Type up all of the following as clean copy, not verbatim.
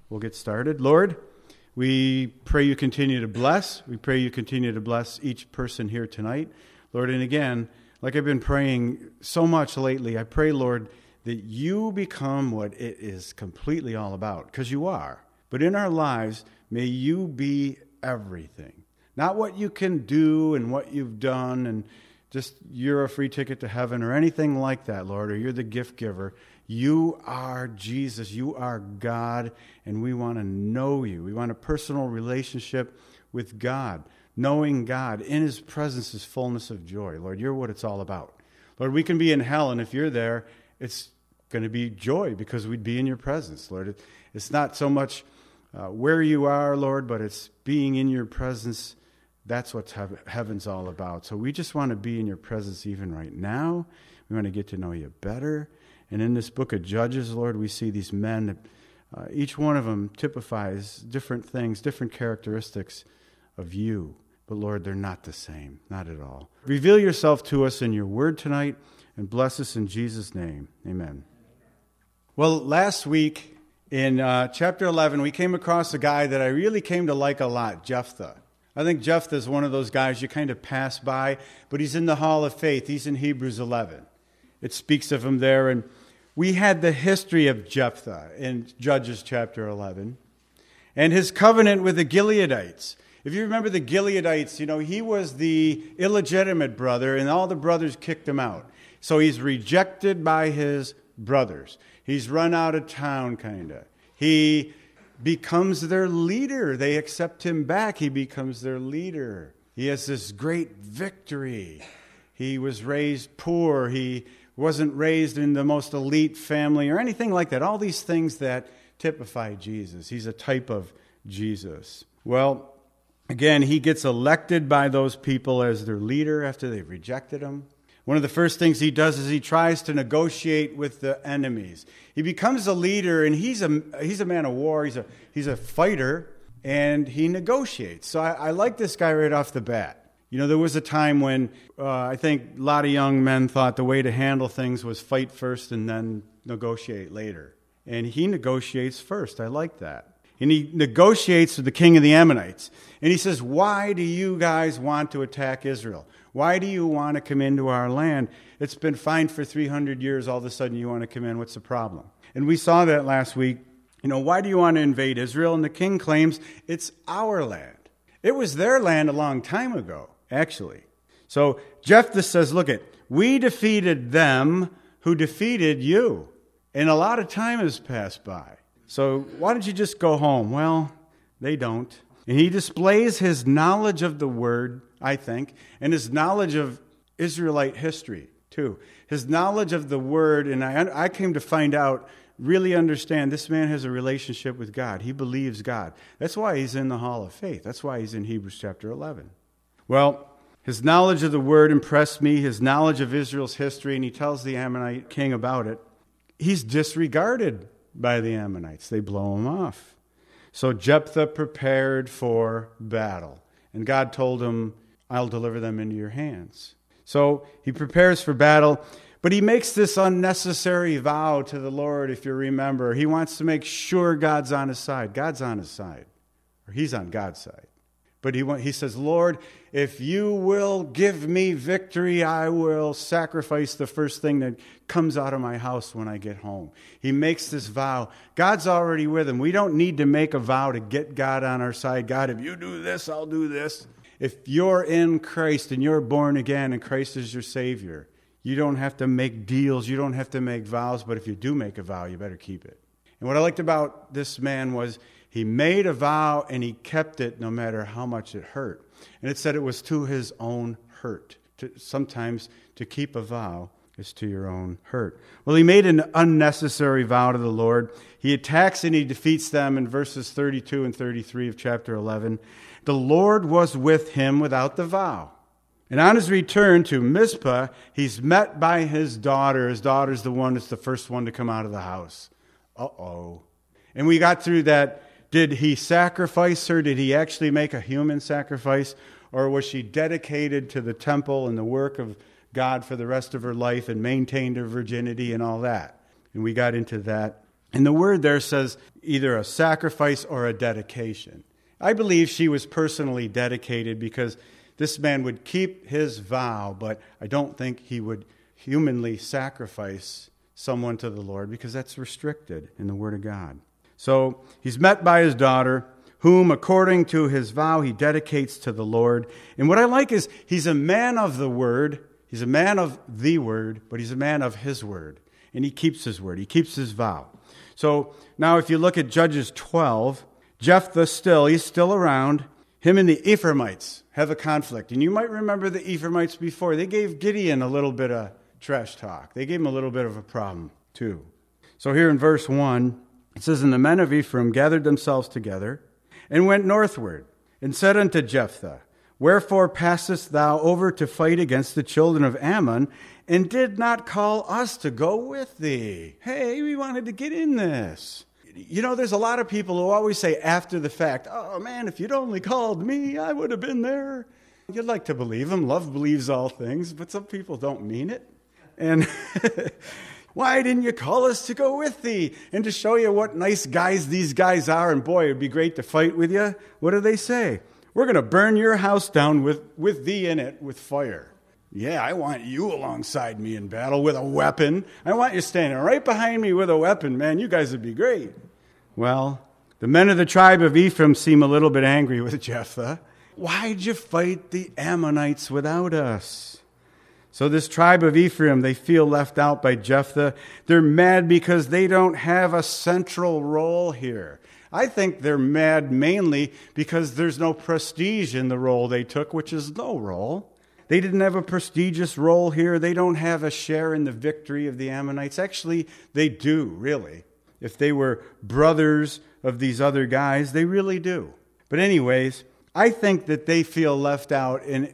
We'll get started. Lord, we pray you continue to bless. We pray you continue to bless each person here tonight. Lord, and again, like I've been praying so much lately, I pray, Lord, that you become what it is completely all about, because you are. But in our lives, may you be everything. Not what you can do and what you've done and just you're a free ticket to heaven or anything like that, Lord, or you're the gift giver. You are Jesus. You are God, and we want to know you. We want a personal relationship with God, knowing God. In his presence is fullness of joy. Lord, you're what it's all about. Lord, we can be in hell, and if you're there, it's going to be joy because we'd be in your presence, Lord. It's not so much where you are, Lord, but it's being in your presence. That's what heaven's all about. So we just want to be in your presence even right now. We want to get to know you better. And in this book of Judges, Lord, we see these men that each one of them typifies different things, different characteristics of you. But Lord, they're not the same, not at all. Reveal yourself to us in your word tonight and bless us in Jesus' name. Amen. Well, last week in chapter 11, we came across a guy that I really came to like a lot, Jephthah. I think Jephthah is one of those guys you kind of pass by, but he's in the Hall of Faith. He's in Hebrews 11. It speaks of him there. And we had the history of Jephthah in Judges chapter 11 and his covenant with the Gileadites. If you remember the Gileadites, he was the illegitimate brother, and all the brothers kicked him out. So he's rejected by his brothers. He's run out of town, kind of. He becomes their leader. They accept him back. He becomes their leader. He has this great victory. He was raised poor. He wasn't raised in the most elite family or anything like that. All these things that typify Jesus. He's a type of Jesus. Well, again, he gets elected by those people as their leader after they've rejected him. One of the first things he does is he tries to negotiate with the enemies. He becomes a leader, and he's a man of war. He's a fighter, and he negotiates. So I like this guy right off the bat. There was a time when I think a lot of young men thought the way to handle things was fight first and then negotiate later. And he negotiates first. I like that. And he negotiates with the king of the Ammonites. And he says, why do you guys want to attack Israel? Why do you want to come into our land? It's been fine for 300 years. All of a sudden you want to come in. What's the problem? And we saw that last week. Why do you want to invade Israel? And the king claims it's our land. It was their land a long time ago, actually. So Jephthah says, we defeated them who defeated you. And a lot of time has passed by. So why don't you just go home? Well, they don't. And he displays his knowledge of the word, I think, and his knowledge of Israelite history, too. His knowledge of the word, and I came to find out, really understand this man has a relationship with God. He believes God. That's why he's in the Hall of Faith. That's why he's in Hebrews chapter 11. Well, his knowledge of the word impressed me, his knowledge of Israel's history, and he tells the Ammonite king about it. He's disregarded by the Ammonites. They blow him off. So Jephthah prepared for battle. And God told him, I'll deliver them into your hands. So he prepares for battle, but he makes this unnecessary vow to the Lord, if you remember. He wants to make sure God's on his side. God's on his side, or he's on God's side. But he says, Lord, if you will give me victory, I will sacrifice the first thing that comes out of my house when I get home. He makes this vow. God's already with him. We don't need to make a vow to get God on our side. God, if you do this, I'll do this. If you're in Christ and you're born again and Christ is your Savior, you don't have to make deals. You don't have to make vows. But if you do make a vow, you better keep it. And what I liked about this man was he made a vow and he kept it no matter how much it hurt. And it said it was to his own hurt. Sometimes to keep a vow is to your own hurt. Well, he made an unnecessary vow to the Lord. He attacks and he defeats them in verses 32 and 33 of chapter 11. The Lord was with him without the vow. And on his return to Mizpah, he's met by his daughter. His daughter's the one that's the first one to come out of the house. Uh-oh. And we got through that. Did he sacrifice her? Did he actually make a human sacrifice? Or was she dedicated to the temple and the work of God for the rest of her life and maintained her virginity and all that? And we got into that And the word there says either a sacrifice or a dedication. I believe she was personally dedicated because this man would keep his vow, but I don't think he would humanly sacrifice someone to the Lord because that's restricted in the Word of God. So he's met by his daughter, whom according to his vow he dedicates to the Lord. And what I like is he's a man of the Word. He's a man of the Word, but he's a man of his Word. And he keeps his word. He keeps his vow. So now if you look at Judges 12, Jephthah he's still around. Him and the Ephraimites have a conflict. And you might remember the Ephraimites before. They gave Gideon a little bit of trash talk. They gave him a little bit of a problem too. So here in verse 1, it says, And the men of Ephraim gathered themselves together and went northward and said unto Jephthah, Wherefore passest thou over to fight against the children of Ammon, and did not call us to go with thee? Hey, we wanted to get in this. You know, there's a lot of people who always say after the fact, oh man, if you'd only called me, I would have been there. You'd like to believe them. Love believes all things, but some people don't mean it. And why didn't you call us to go with thee? And to show you what nice guys these guys are, and boy, it'd be great to fight with you. What do they say? We're going to burn your house down with thee in it with fire. Yeah, I want you alongside me in battle with a weapon. I want you standing right behind me with a weapon, man. You guys would be great. Well, the men of the tribe of Ephraim seem a little bit angry with Jephthah. Why'd you fight the Ammonites without us? So this tribe of Ephraim, they feel left out by Jephthah. They're mad because they don't have a central role here. I think they're mad mainly because there's no prestige in the role they took, which is no role. They didn't have a prestigious role here. They don't have a share in the victory of the Ammonites. Actually, they do, really. If they were brothers of these other guys, they really do. But anyways, I think that they feel left out in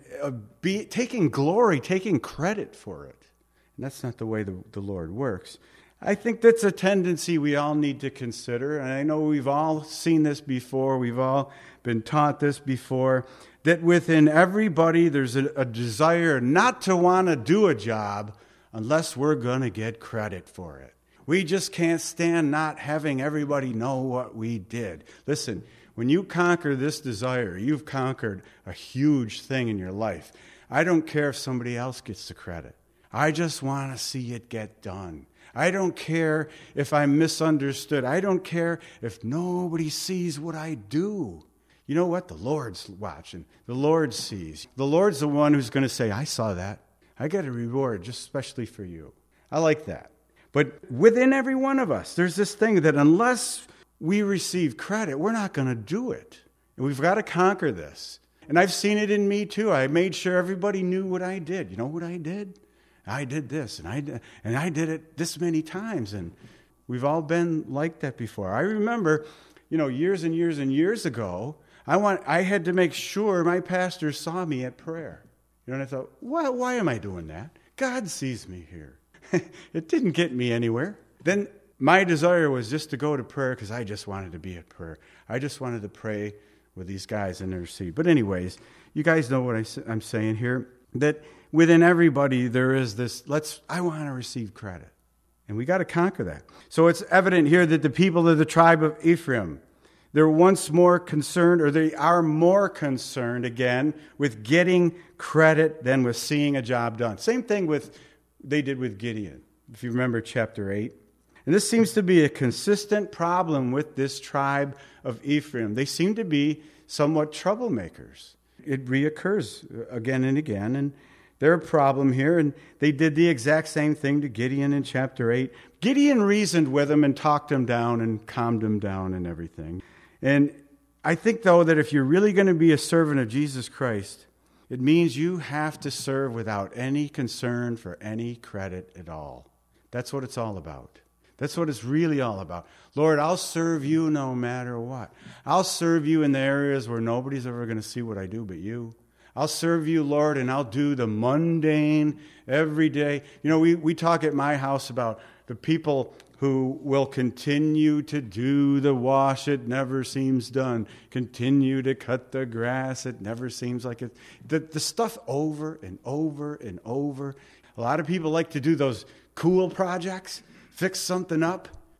taking glory, taking credit for it. And that's not the way the Lord works. I think that's a tendency we all need to consider. And I know we've all seen this before. We've all been taught this before. That within everybody there's a desire not to want to do a job unless we're going to get credit for it. We just can't stand not having everybody know what we did. Listen, when you conquer this desire, you've conquered a huge thing in your life. I don't care if somebody else gets the credit. I just want to see it get done. I don't care if I'm misunderstood. I don't care if nobody sees what I do. You know what? The Lord's watching. The Lord sees. The Lord's the one who's going to say, I saw that. I get a reward just especially for you. I like that. But within every one of us, there's this thing that unless we receive credit, we're not going to do it. And we've got to conquer this. And I've seen it in me too. I made sure everybody knew what I did. You know what I did? I did this, and I did it this many times. And we've all been like that before. I remember, years and years and years ago, I had to make sure my pastor saw me at prayer. And I thought, why am I doing that? God sees me here. It didn't get me anywhere. Then my desire was just to go to prayer because I just wanted to be at prayer. I just wanted to pray with these guys and intercede. But anyways, you guys know what I'm saying here, that within everybody there is this, I want to receive credit. And we got to conquer that. So it's evident here that the people of the tribe of Ephraim, they're once more concerned, or they are more concerned again with getting credit than with seeing a job done. Same thing they did with Gideon, if you remember chapter 8. And this seems to be a consistent problem with this tribe of Ephraim. They seem to be somewhat troublemakers. It reoccurs again and again, and they're a problem here, and they did the exact same thing to Gideon in chapter 8. Gideon reasoned with him and talked him down and calmed him down and everything. And I think, though, that if you're really going to be a servant of Jesus Christ, it means you have to serve without any concern for any credit at all. That's what it's all about. That's what it's really all about. Lord, I'll serve you no matter what. I'll serve you in the areas where nobody's ever going to see what I do but you. I'll serve you, Lord, and I'll do the mundane every day. We talk at my house about the people who will continue to do the wash, it never seems done. Continue to cut the grass, it never seems like it. The stuff over and over and over. A lot of people like to do those cool projects, fix something up,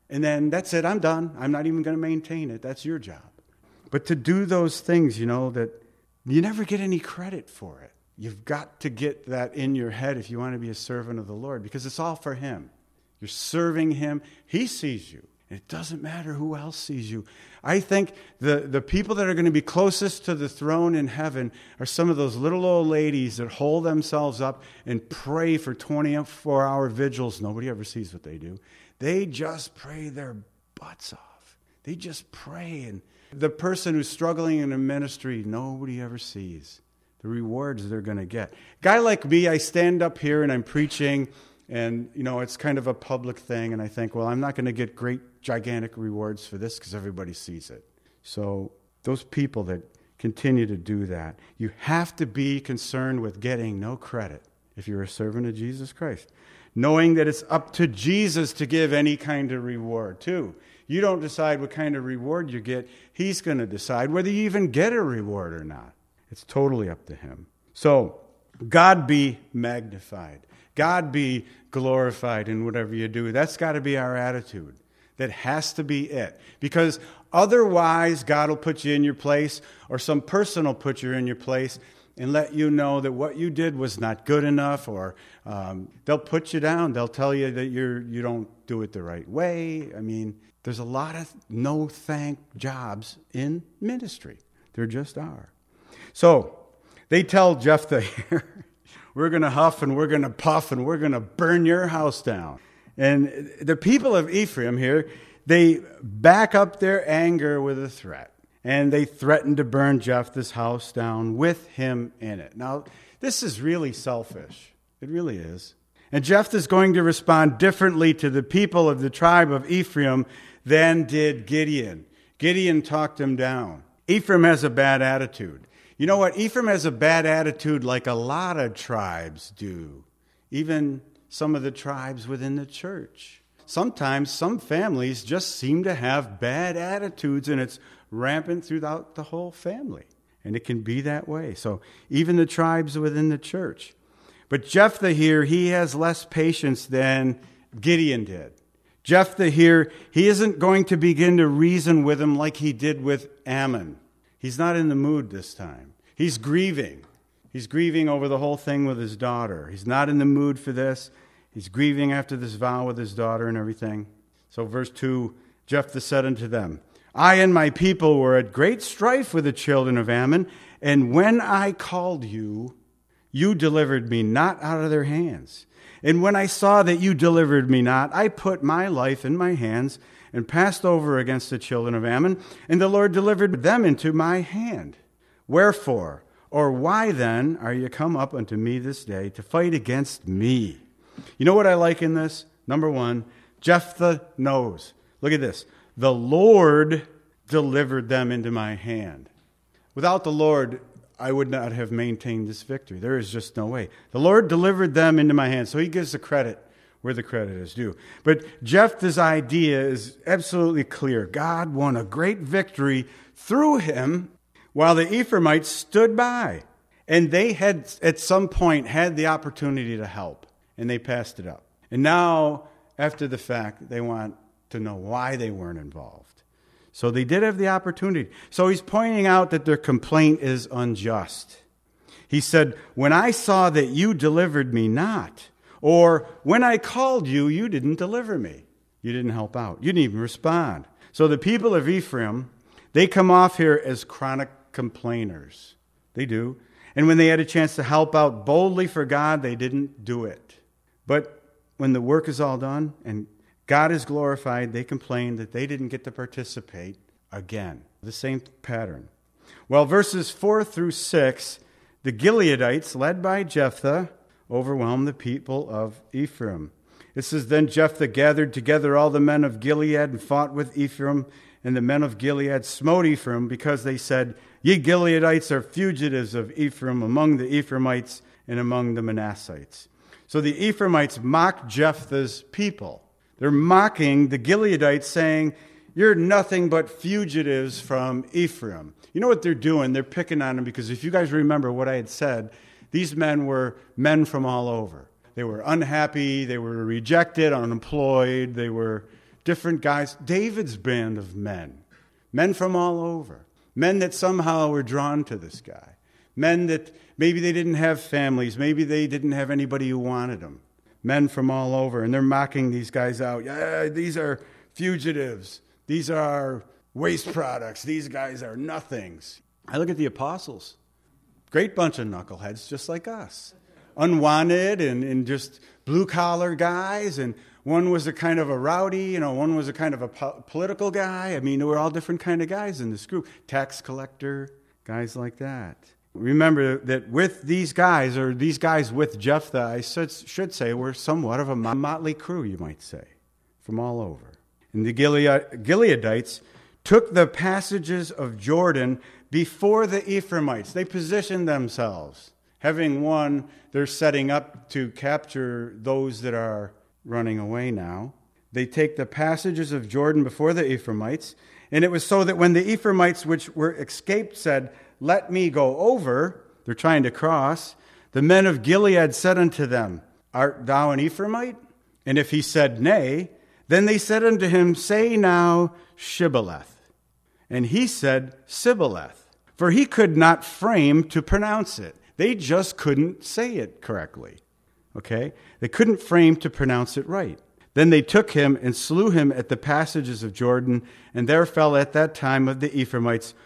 And then that's it, I'm done. I'm not even going to maintain it. That's your job. But to do those things, that you never get any credit for it. You've got to get that in your head if you want to be a servant of the Lord, because it's all for Him. You're serving Him. He sees you. And it doesn't matter who else sees you. I think the people that are going to be closest to the throne in heaven are some of those little old ladies that hold themselves up and pray for 24-hour vigils. Nobody ever sees what they do. They just pray their butts off. They just pray. And the person who's struggling in a ministry, nobody ever sees the rewards they're going to get. Guy like me, I stand up here and I'm preaching, and it's kind of a public thing, and I think, well, I'm not going to get great, gigantic rewards for this because everybody sees it. So those people that continue to do that, you have to be concerned with getting no credit if you're a servant of Jesus Christ. Knowing that it's up to Jesus to give any kind of reward, too. You don't decide what kind of reward you get. He's going to decide whether you even get a reward or not. It's totally up to Him. So, God be magnified. God be glorified in whatever you do. That's got to be our attitude. That has to be it. Because otherwise, God will put you in your place, or some person will put you in your place and let you know that what you did was not good enough, or they'll put you down. They'll tell you that you don't do it the right way. I mean, there's a lot of no-thank jobs in ministry. There just are. So they tell Jephthah here, we're going to huff and we're going to puff and we're going to burn your house down. And the people of Ephraim here, they back up their anger with a threat. And they threaten to burn Jephthah's house down with him in it. Now, this is really selfish. It really is. And Jephthah is going to respond differently to the people of the tribe of Ephraim than did Gideon. Gideon talked him down. Ephraim has a bad attitude. You know what? Ephraim has a bad attitude like a lot of tribes do. Even some of the tribes within the church. Sometimes some families just seem to have bad attitudes, and it's rampant throughout the whole family. And it can be that way. So even the tribes within the church. But Jephthah here, he has less patience than Gideon did. Jephthah here, he isn't going to begin to reason with him like he did with Ammon. He's not in the mood this time. He's grieving. He's grieving over the whole thing with his daughter. He's not in the mood for this. He's grieving after this vow with his daughter and everything. So verse 2, Jephthah said unto them, I and my people were at great strife with the children of Ammon, and when I called you, you delivered me not out of their hands. And when I saw that you delivered me not, I put my life in my hands and passed over against the children of Ammon, and the Lord delivered them into my hand. Wherefore, or why then are you come up unto me this day to fight against me? You know what I like in this? Number one, Jephthah knows. Look at this. The Lord delivered them into my hand. Without the Lord, I would not have maintained this victory. There is just no way. The Lord delivered them into my hand. So he gives the credit where the credit is due. But Jephthah's idea is absolutely clear. God won a great victory through him while the Ephraimites stood by. And they had, at some point, had the opportunity to help. And they passed it up. And now, after the fact, they want to know why they weren't involved. So they did have the opportunity. So he's pointing out that their complaint is unjust. He said, when I saw that you delivered me not, or when I called you, you didn't deliver me. You didn't help out. You didn't even respond. So the people of Ephraim, they come off here as chronic complainers. They do. And when they had a chance to help out boldly for God, they didn't do it. But when the work is all done and God is glorified, they complain that they didn't get to participate again. The same pattern. Well, verses 4 through 6, the Gileadites, led by Jephthah, overwhelmed the people of Ephraim. It says, Then Jephthah gathered together all the men of Gilead and fought with Ephraim, and the men of Gilead smote Ephraim, because they said, Ye Gileadites are fugitives of Ephraim among the Ephraimites and among the Manassites. So the Ephraimites mocked Jephthah's people. They're mocking the Gileadites, saying, You're nothing but fugitives from Ephraim. You know what they're doing? They're picking on them, because if you guys remember what I had said, these men were men from all over. They were unhappy, they were rejected, unemployed, they were different guys. David's band of men from all over, men that somehow were drawn to this guy, men that maybe they didn't have families, maybe they didn't have anybody who wanted them, men from all over, and they're mocking these guys out. Yeah, these are fugitives. These are waste products. These guys are nothings. I look at the apostles. Great bunch of knuckleheads just like us. Unwanted and just blue-collar guys. And one was a kind of a rowdy, one was a kind of a political guy. I mean, there were all different kind of guys in this group. Tax collector, guys like that. Remember that with these guys, or these guys with Jephthah, I should say, were somewhat of a motley crew, you might say, from all over. And the Gileadites took the passages of Jordan before the Ephraimites. They positioned themselves. Having won, they're setting up to capture those that are running away now. They take the passages of Jordan before the Ephraimites, and it was so that when the Ephraimites which were escaped said, "Let me go over," they're trying to cross, the men of Gilead said unto them, "Art thou an Ephraimite?" And if he said, "Nay," then they said unto him, "Say now Shibboleth." And he said, "Sibboleth," for he could not frame to pronounce it. They just couldn't say it correctly. Okay? They couldn't frame to pronounce it right. Then they took him and slew him at the passages of Jordan, and there fell at that time of the Ephraimites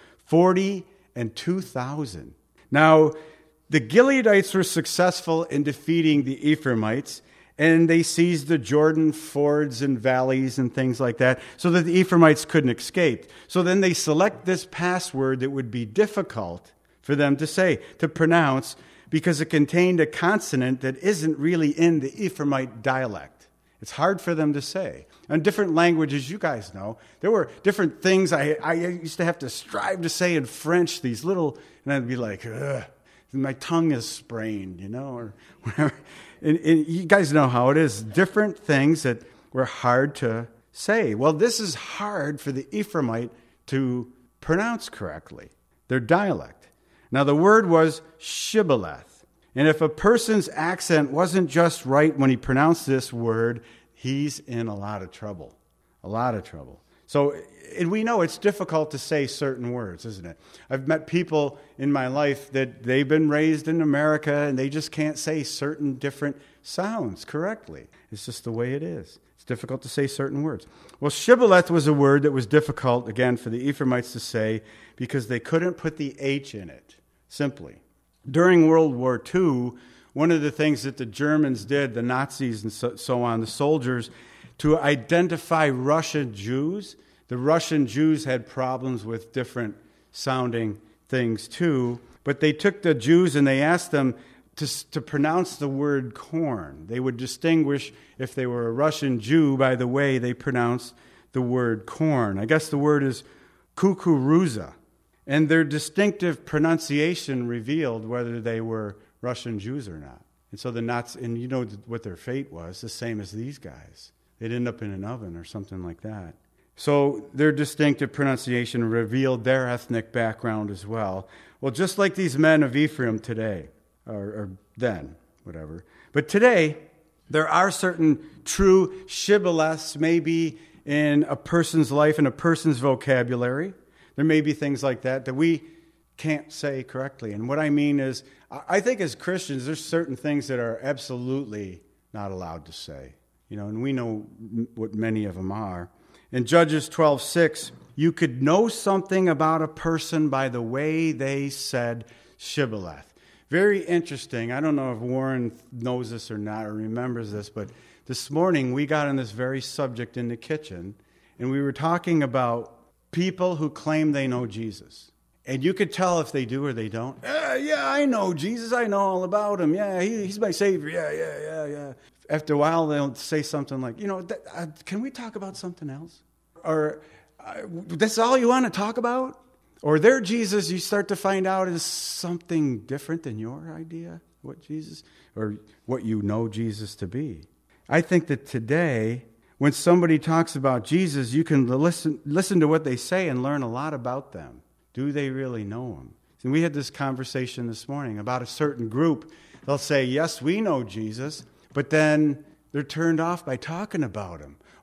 42,000. Now, the Gileadites were successful in defeating the Ephraimites, and they seized the Jordan fords and valleys and things like that, so that the Ephraimites couldn't escape. So then they select this password that would be difficult for them to say, to pronounce, because it contained a consonant that isn't really in the Ephraimite dialect. It's hard for them to say. In different languages, you guys know, there were different things I used to have to strive to say in French, these little, and I'd be like, ugh, my tongue is sprained, or whatever. And you guys know how it is. Different things that were hard to say. Well, this is hard for the Ephraimite to pronounce correctly, their dialect. Now, the word was Shibboleth. And if a person's accent wasn't just right when he pronounced this word, he's in a lot of trouble. A lot of trouble. So, and we know it's difficult to say certain words, isn't it? I've met people in my life that they've been raised in America and they just can't say certain different sounds correctly. It's just the way it is. It's difficult to say certain words. Well, Shibboleth was a word that was difficult, again, for the Ephraimites to say because they couldn't put the H in it, simply. During World War II, one of the things that the Germans did, the Nazis and so on, the soldiers, to identify Russian Jews, the Russian Jews had problems with different sounding things too, but they took the Jews and they asked them to pronounce the word corn. They would distinguish if they were a Russian Jew by the way they pronounced the word corn. I guess the word is kukuruza. And their distinctive pronunciation revealed whether they were Russian Jews or not. And so the Nazis, and you know what their fate was, the same as these guys. They'd end up in an oven or something like that. So their distinctive pronunciation revealed their ethnic background as well. Well, just like these men of Ephraim today, or then, whatever. But today, there are certain true shibboleths maybe in a person's life, in a person's vocabulary. There may be things like that we can't say correctly. And what I mean is, I think as Christians, there's certain things that are absolutely not allowed to say. And we know what many of them are. In Judges 12:6, you could know something about a person by the way they said shibboleth. Very interesting. I don't know if Warren knows this or not or remembers this, but this morning we got on this very subject in the kitchen, and we were talking about people who claim they know Jesus. And you could tell if they do or they don't. Yeah, I know Jesus. I know all about him. Yeah, he's my Savior. Yeah. After a while, they'll say something like, can we talk about something else? Or, that's all you want to talk about? Or their Jesus, you start to find out, is something different than your idea, what Jesus, or what you know Jesus to be. I think that today, when somebody talks about Jesus, you can listen to what they say and learn a lot about them. Do they really know him? And we had this conversation this morning about a certain group. They'll say, yes, we know Jesus, but then they're turned off by talking about him.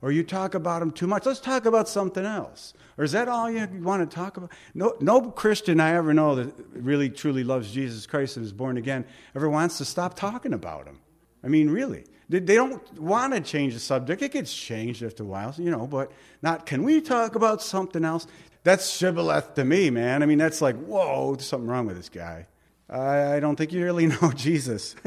or you talk about him too much. Let's talk about something else. Or is that all you want to talk about? No Christian I ever know that really truly loves Jesus Christ and is born again ever wants to stop talking about him. I mean, really. They don't want to change the subject. It gets changed after a while, but not, can we talk about something else? That's shibboleth to me, man. I mean, that's like, whoa, there's something wrong with this guy. I don't think you really know Jesus.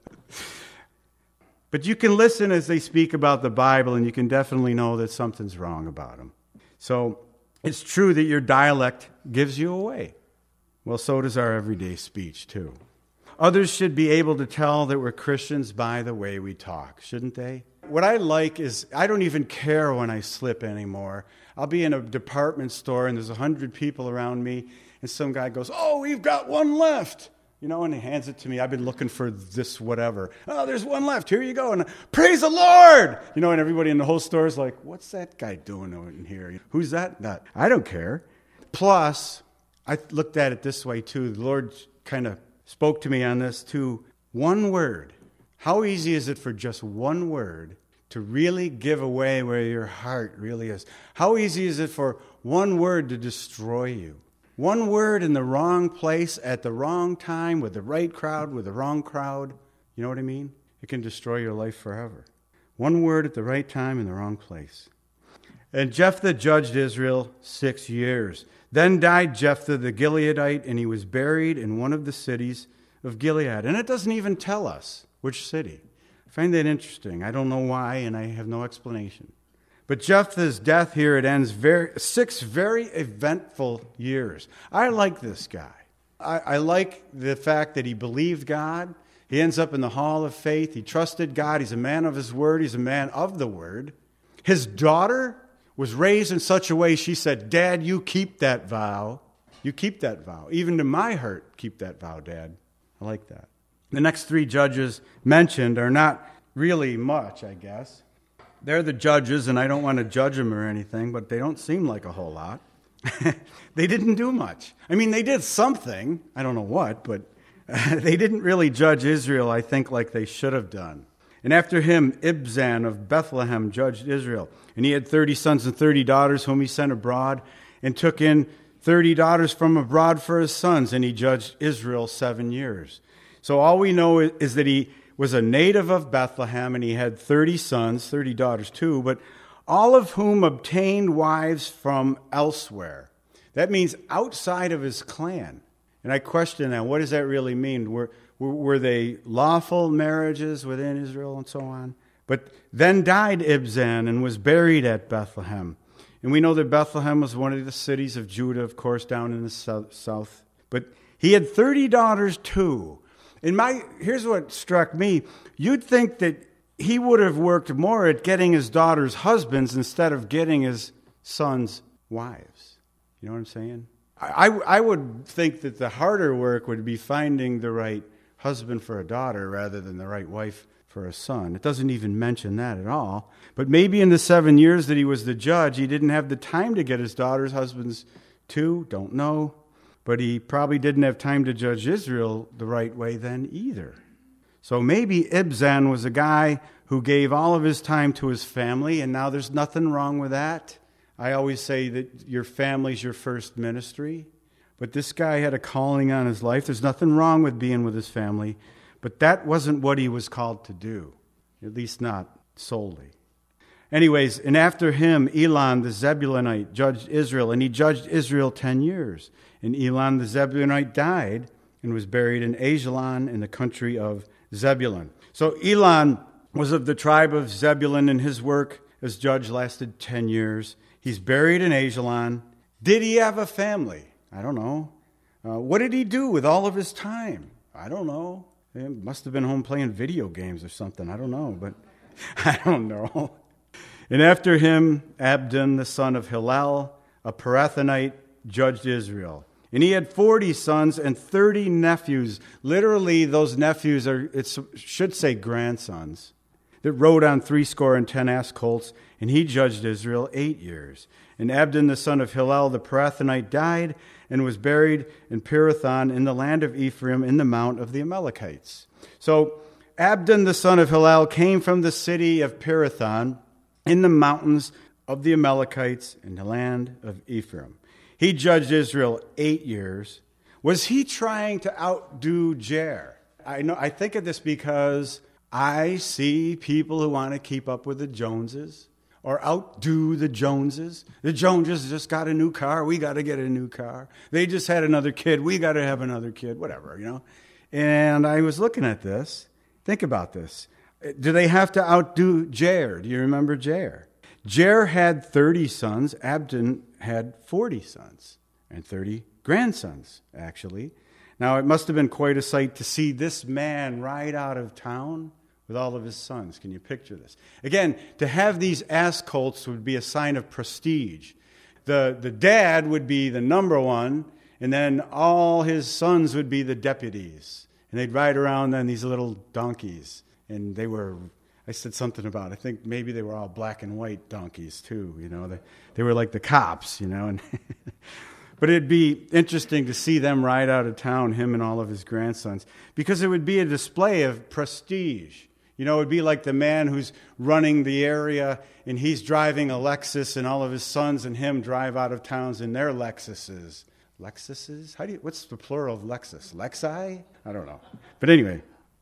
But you can listen as they speak about the Bible, and you can definitely know that something's wrong about them. So it's true that your dialect gives you away. Well, so does our everyday speech, too. Others should be able to tell that we're Christians by the way we talk, shouldn't they? What I like is I don't even care when I slip anymore. I'll be in a department store, and there's 100 people around me, and some guy goes, "Oh, we've got one left." And he hands it to me. I've been looking for this whatever. "Oh, there's one left. Here you go." And praise the Lord! And everybody in the whole store is like, "What's that guy doing over in here? Who's that?" I don't care. Plus, I looked at it this way too. The Lord kind of spoke to me on this too. One word. How easy is it for just one word to really give away where your heart really is? How easy is it for one word to destroy you? One word in the wrong place at the wrong time with the right crowd, with the wrong crowd. You know what I mean? It can destroy your life forever. One word at the right time in the wrong place. And Jephthah judged Israel 6 years. Then died Jephthah the Gileadite, and he was buried in one of the cities of Gilead. And it doesn't even tell us which city. I find that interesting. I don't know why, and I have no explanation. But Jephthah's death here, it ends 6 very eventful years. I like this guy. I like the fact that he believed God. He ends up in the hall of faith. He trusted God. He's a man of his word. He's a man of the word. His daughter was raised in such a way, she said, "Dad, you keep that vow. You keep that vow. Even to my hurt, keep that vow, Dad." I like that. The next 3 judges mentioned are not really much, I guess. They're the judges, and I don't want to judge them or anything, but they don't seem like a whole lot. They didn't do much. I mean, they did something. I don't know what, but they didn't really judge Israel, I think, like they should have done. And after him, Ibzan of Bethlehem judged Israel. And he had 30 sons and 30 daughters whom he sent abroad, and took in 30 daughters from abroad for his sons, and he judged Israel 7 years. So all we know is that he was a native of Bethlehem, and he had 30 sons, 30 daughters too, but all of whom obtained wives from elsewhere. That means outside of his clan. And I question that. What does that really mean? Were they lawful marriages within Israel and so on? But then died Ibzan and was buried at Bethlehem. And we know that Bethlehem was one of the cities of Judah, of course, down in the south. But he had 30 daughters too. And here's what struck me. You'd think that he would have worked more at getting his daughters husbands instead of getting his sons wives. You know what I'm saying? I would think that the harder work would be finding the right husband for a daughter rather than the right wife for a son. It doesn't even mention that at all. But maybe in the 7 years that he was the judge, he didn't have the time to get his daughters husbands too. Don't know. But he probably didn't have time to judge Israel the right way then either. So maybe Ibzan was a guy who gave all of his time to his family, and now there's nothing wrong with that. I always say that your family's your first ministry. But this guy had a calling on his life. There's nothing wrong with being with his family. But that wasn't what he was called to do, at least not solely. Anyways, and after him, Elon the Zebulunite judged Israel, and he judged Israel 10 years. And Elon the Zebulunite died and was buried in Ajalon in the country of Zebulun. So Elon was of the tribe of Zebulun, and his work as judge lasted 10 years. He's buried in Ajalon. Did he have a family? I don't know. What did he do with all of his time? I don't know. He must have been home playing video games or something. I don't know, but I don't know. And after him, Abdon, the son of Hillel, a Pirathonite, judged Israel. And he had 40 sons and 30 nephews. Literally, those nephews should say grandsons, that rode on 70 ass colts, and he judged Israel 8 years. And Abdon, the son of Hillel, the Pirathonite, died and was buried in Pirathon in the land of Ephraim in the mount of the Amalekites. So Abdon, the son of Hillel, came from the city of Pirathon, in the mountains of the Amalekites in the land of Ephraim. He judged Israel 8 years. Was he trying to outdo Jair? I think of this because I see people who want to keep up with the Joneses or outdo the Joneses. The Joneses just got a new car. We got to get a new car. They just had another kid. We got to have another kid, whatever, And I was looking at this. Think about this. Do they have to outdo Jair? Do you remember Jair? Jair had 30 sons. Abdon had 40 sons and 30 grandsons, actually. Now, it must have been quite a sight to see this man ride out of town with all of his sons. Can you picture this? Again, to have these ass colts would be a sign of prestige. The dad would be the number one, and then all his sons would be the deputies. And they'd ride around on these little donkeys. And I said something about, I think maybe they were all black and white donkeys too, They were like the cops, And but it'd be interesting to see them ride out of town, him and all of his grandsons, because it would be a display of prestige. It would be like the man who's running the area and he's driving a Lexus and all of his sons and him drive out of towns in their Lexuses. Lexuses? What's the plural of Lexus? Lexi? I don't know. But anyway.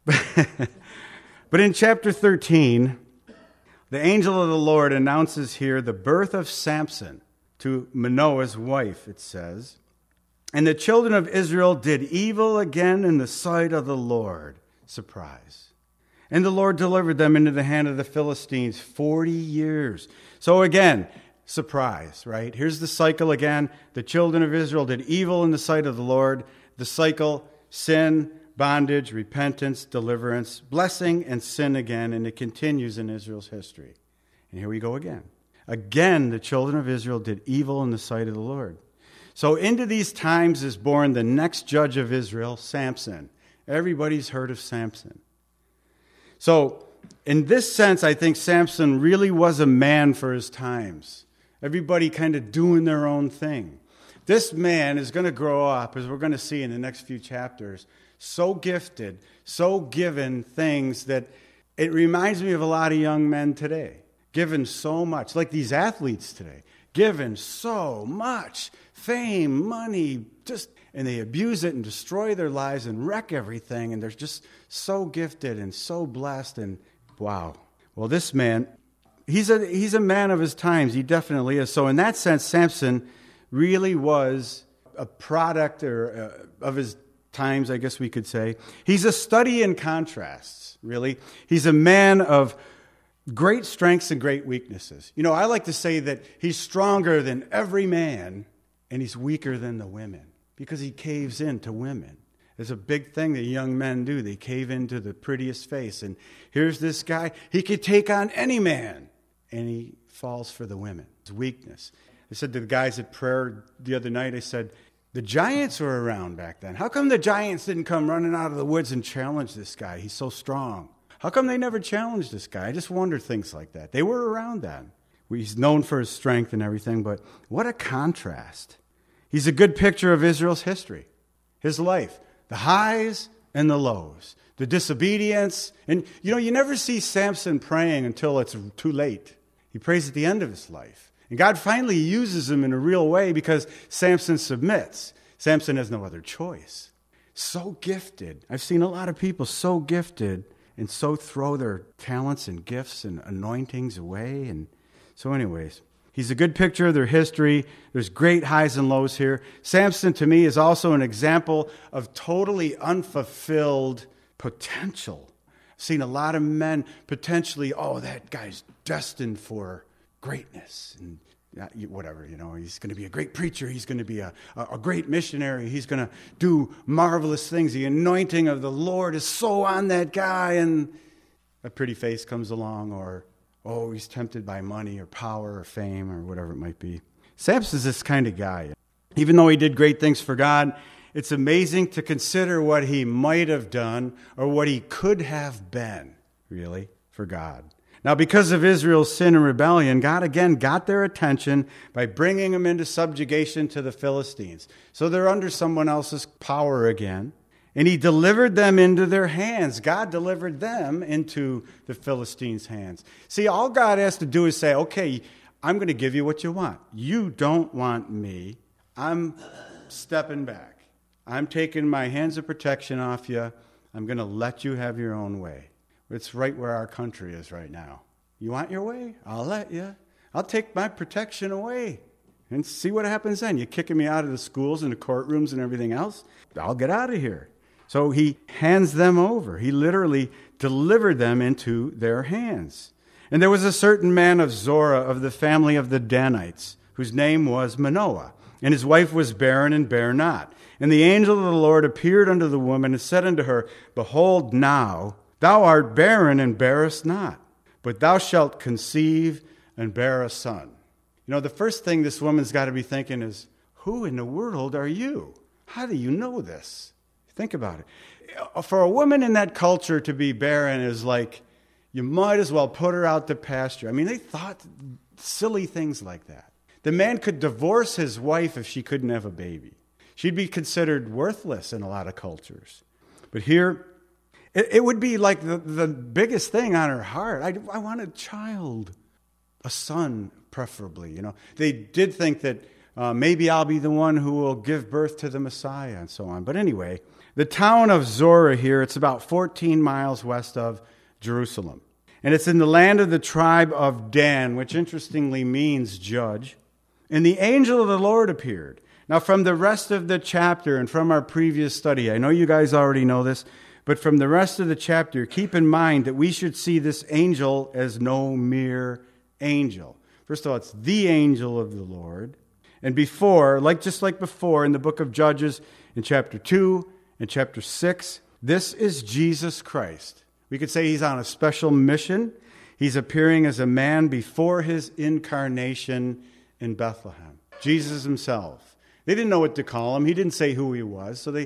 But in chapter 13, the angel of the Lord announces here the birth of Samson to Manoah's wife, it says. And the children of Israel did evil again in the sight of the Lord. Surprise. And the Lord delivered them into the hand of the Philistines 40 years. So again, surprise, right? Here's the cycle again. The children of Israel did evil in the sight of the Lord. The cycle, sin, bondage, repentance, deliverance, blessing, and sin again. And it continues in Israel's history. And here we go again. Again, the children of Israel did evil in the sight of the Lord. So into these times is born the next judge of Israel, Samson. Everybody's heard of Samson. So in this sense, I think Samson really was a man for his times. Everybody kind of doing their own thing. This man is going to grow up, as we're going to see in the next few chapters, so gifted, so given things that it reminds me of a lot of young men today. Given so much, like these athletes today, given so much fame, money, and they abuse it and destroy their lives and wreck everything, and they're just so gifted and so blessed, and wow. Well, this man, he's a man of his times. He definitely is. So in that sense, Samson really was a product of his times, I guess we could say. He's a study in contrasts, really. He's a man of great strengths and great weaknesses. I like to say that he's stronger than every man, and he's weaker than the women, because he caves in to women. It's a big thing that young men do. They cave into the prettiest face. And here's this guy. He could take on any man, and he falls for the women. His weakness. I said to the guys at prayer the other night, I said, the giants were around back then. How come the giants didn't come running out of the woods and challenge this guy? He's so strong. How come they never challenged this guy? I just wonder things like that. They were around then. He's known for his strength and everything, but what a contrast. He's a good picture of Israel's history, his life, the highs and the lows, the disobedience. And, you never see Samson praying until it's too late. He prays at the end of his life. And God finally uses him in a real way because Samson submits. Samson has no other choice. So gifted. I've seen a lot of people so gifted and so throw their talents and gifts and anointings away. And so anyways, he's a good picture of their history. There's great highs and lows here. Samson, to me, is also an example of totally unfulfilled potential. I've seen a lot of men potentially, that guy's destined for greatness and whatever, he's going to be a great preacher. He's going to be a great missionary. He's going to do marvelous things. The anointing of the Lord is so on that guy, and a pretty face comes along, or, he's tempted by money or power or fame or whatever it might be. Samson's this kind of guy. Even though he did great things for God, it's amazing to consider what he might have done or what he could have been, really, for God. Now, because of Israel's sin and rebellion, God again got their attention by bringing them into subjugation to the Philistines. So they're under someone else's power again. And he delivered them into their hands. God delivered them into the Philistines' hands. See, all God has to do is say, okay, I'm going to give you what you want. You don't want me. I'm stepping back. I'm taking my hands of protection off you. I'm going to let you have your own way. It's right where our country is right now. You want your way? I'll let you. I'll take my protection away and see what happens then. You're kicking me out of the schools and the courtrooms and everything else? I'll get out of here. So he hands them over. He literally delivered them into their hands. And there was a certain man of Zorah of the family of the Danites, whose name was Manoah. And his wife was barren and bare not. And the angel of the Lord appeared unto the woman and said unto her, Behold now, thou art barren and bearest not, but thou shalt conceive and bear a son. You know, the first thing this woman's got to be thinking is, who in the world are you? How do you know this? Think about it. For a woman in that culture to be barren is like, you might as well put her out to pasture. I mean, they thought silly things like that. The man could divorce his wife if she couldn't have a baby. She'd be considered worthless in a lot of cultures. But here, it would be like the biggest thing on her heart. I want a child, a son preferably. You know, they did think that maybe I'll be the one who will give birth to the Messiah and so on. But anyway, the town of Zorah here, it's about 14 miles west of Jerusalem. And it's in the land of the tribe of Dan, which interestingly means judge. And the angel of the Lord appeared. Now, from the rest of the chapter and from our previous study, I know you guys already know this, but from the rest of the chapter, keep in mind that we should see this angel as no mere angel. First of all, it's the angel of the Lord. And before, just like before in the book of Judges, in chapter 2 and chapter 6, this is Jesus Christ. We could say he's on a special mission. He's appearing as a man before his incarnation in Bethlehem. Jesus himself. They didn't know what to call him. He didn't say who he was. So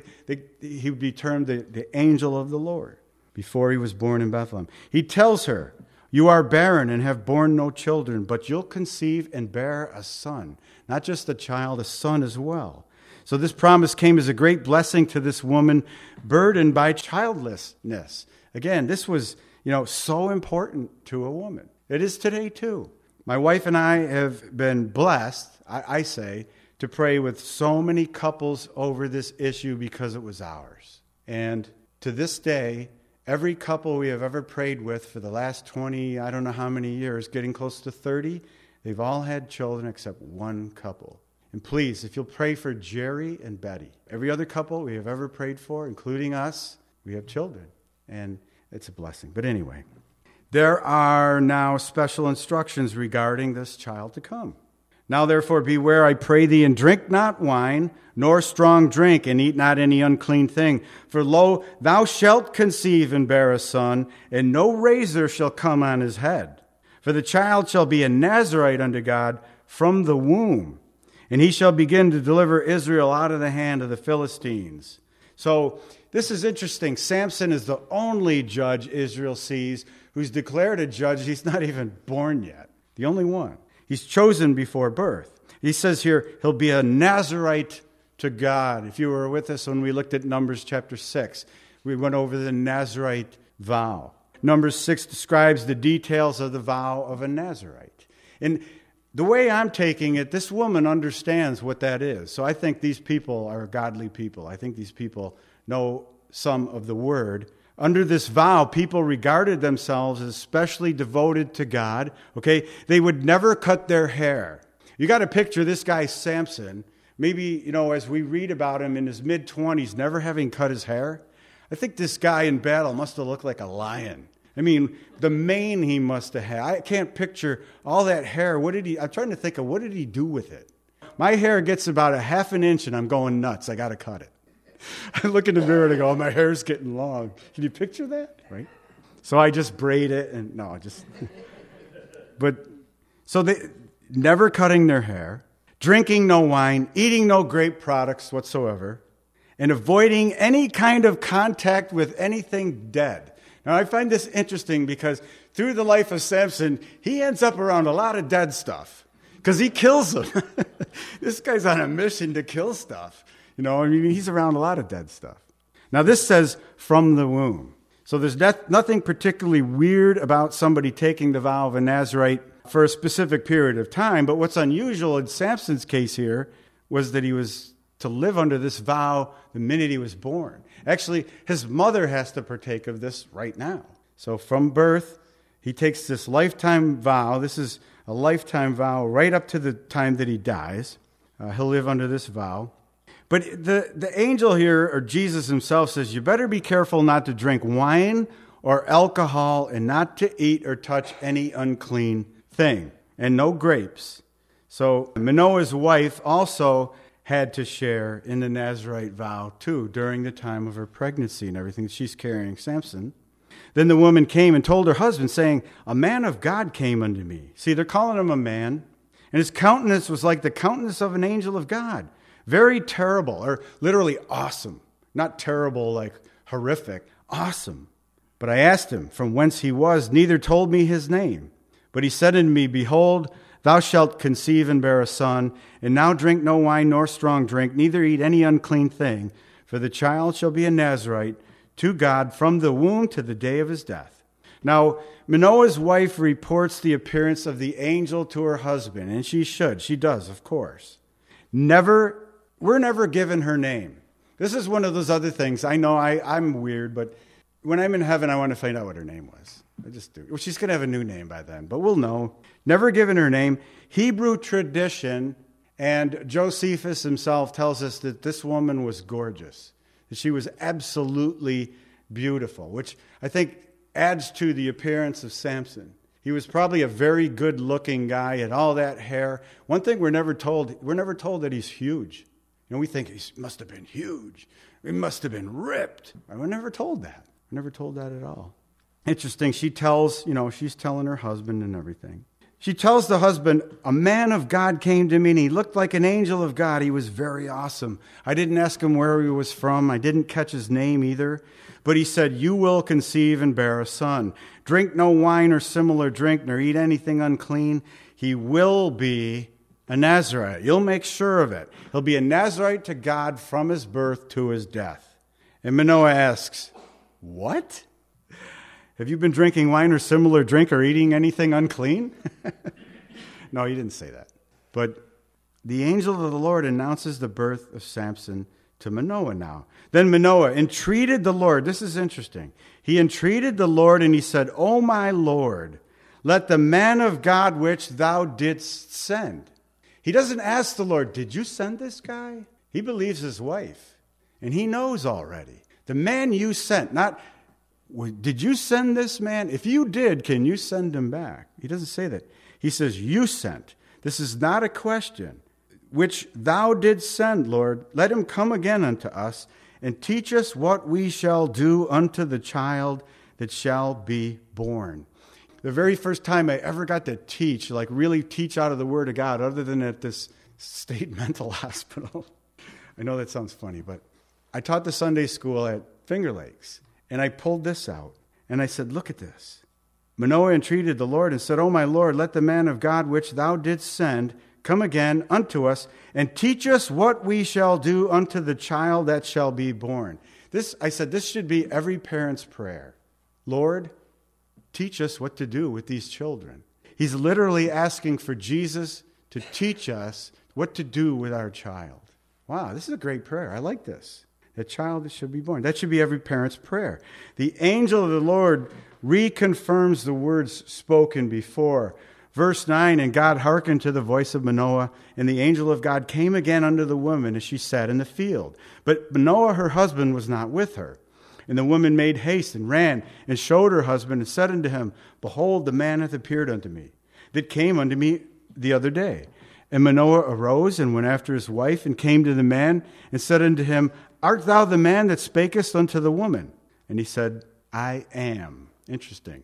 he would be termed the angel of the Lord before he was born in Bethlehem. He tells her, you are barren and have borne no children, but you'll conceive and bear a son. Not just a child, a son as well. So this promise came as a great blessing to this woman burdened by childlessness. Again, this was, so important to a woman. It is today too. My wife and I have been blessed, I say, to pray with so many couples over this issue because it was ours. And to this day, every couple we have ever prayed with for the last 20, I don't know how many years, getting close to 30, they've all had children except one couple. And please, if you'll pray for Jerry and Betty, every other couple we have ever prayed for, including us, we have children. And it's a blessing. But anyway, there are now special instructions regarding this child to come. Now therefore beware, I pray thee, and drink not wine, nor strong drink, and eat not any unclean thing. For lo, thou shalt conceive and bear a son, and no razor shall come on his head. For the child shall be a Nazarite unto God from the womb, and he shall begin to deliver Israel out of the hand of the Philistines. So this is interesting. Samson is the only judge Israel sees who's declared a judge. He's not even born yet. The only one. He's chosen before birth. He says here, he'll be a Nazarite to God. If you were with us when we looked at Numbers chapter 6, we went over the Nazarite vow. Numbers 6 describes the details of the vow of a Nazarite. And the way I'm taking it, this woman understands what that is. So I think these people are godly people. I think these people know some of the word. Under this vow, people regarded themselves as especially devoted to God. Okay, they would never cut their hair. You got to picture this guy Samson, maybe, as we read about him in his mid-20s, never having cut his hair. I think this guy in battle must have looked like a lion. I mean, the mane he must have had. I can't picture all that hair. I'm trying to think of what did he do with it? My hair gets about a half an inch and I'm going nuts. I got to cut it. I look in the mirror and I go, oh, my hair's getting long. Can you picture that? Right? So I just braid it so they never cutting their hair, drinking no wine, eating no grape products whatsoever, and avoiding any kind of contact with anything dead. Now, I find this interesting because through the life of Samson, he ends up around a lot of dead stuff because he kills them. This guy's on a mission to kill stuff. He's around a lot of dead stuff. Now this says from the womb. So there's nothing particularly weird about somebody taking the vow of a Nazirite for a specific period of time. But what's unusual in Samson's case here was that he was to live under this vow the minute he was born. Actually, his mother has to partake of this right now. So from birth, he takes this lifetime vow. This is a lifetime vow right up to the time that he dies. He'll live under this vow. But the angel here, or Jesus himself, says, you better be careful not to drink wine or alcohol and not to eat or touch any unclean thing, and no grapes. So Manoah's wife also had to share in the Nazirite vow too during the time of her pregnancy and everything. She's carrying Samson. Then the woman came and told her husband, saying, a man of God came unto me. See, they're calling him a man, and his countenance was like the countenance of an angel of God. Very terrible, or literally awesome. Not terrible like horrific, awesome. But I asked him from whence he was, neither told me his name. But he said unto me, behold, thou shalt conceive and bear a son, and now drink no wine nor strong drink, neither eat any unclean thing, for the child shall be a Nazirite to God from the womb to the day of his death. Now, Manoah's wife reports the appearance of the angel to her husband, and she should. She does, of course. We're never given her name. This is one of those other things. I know I'm weird, but when I'm in heaven, I want to find out what her name was. I just do. Well, she's going to have a new name by then, but we'll know. Never given her name. Hebrew tradition, and Josephus himself tells us that this woman was gorgeous, that she was absolutely beautiful, which I think adds to the appearance of Samson. He was probably a very good-looking guy, had all that hair. One thing we're never told that he's huge. We think he must have been huge. He must have been ripped. We're never told that. We're never told that at all. Interesting. She's telling her husband and everything. She tells the husband, a man of God came to me, and he looked like an angel of God. He was very awesome. I didn't ask him where he was from. I didn't catch his name either. But he said, you will conceive and bear a son. Drink no wine or similar drink, nor eat anything unclean. He will be a Nazirite. You'll make sure of it. He'll be a Nazirite to God from his birth to his death. And Manoah asks, what? Have you been drinking wine or similar drink or eating anything unclean? No, he didn't say that. But the angel of the Lord announces the birth of Samson to Manoah now. Then Manoah entreated the Lord. This is interesting. He entreated the Lord, and he said, O my Lord, let the man of God which thou didst send. He doesn't ask the Lord, did you send this guy? He believes his wife, and he knows already. The man you sent, not, did you send this man? If you did, can you send him back? He doesn't say that. He says, you sent. This is not a question. Which thou didst send, Lord, let him come again unto us, and teach us what we shall do unto the child that shall be born. The very first time I ever got to teach, like really teach out of the Word of God, other than at this state mental hospital. I know that sounds funny, but I taught the Sunday school at Finger Lakes, and I pulled this out, and I said, look at this. Manoah entreated the Lord and said, O my Lord, let the man of God which thou didst send come again unto us, and teach us what we shall do unto the child that shall be born. I said, this should be every parent's prayer. Lord, teach us what to do with these children. He's literally asking for Jesus to teach us what to do with our child. Wow, this is a great prayer. I like this. The child that should be born. That should be every parent's prayer. The angel of the Lord reconfirms the words spoken before. Verse 9, and God hearkened to the voice of Manoah, and the angel of God came again unto the woman as she sat in the field. But Manoah, her husband, was not with her. And the woman made haste and ran and showed her husband and said unto him, Behold, the man hath appeared unto me, that came unto me the other day. And Manoah arose and went after his wife and came to the man and said unto him, Art thou the man that spakest unto the woman? And he said, I am. Interesting.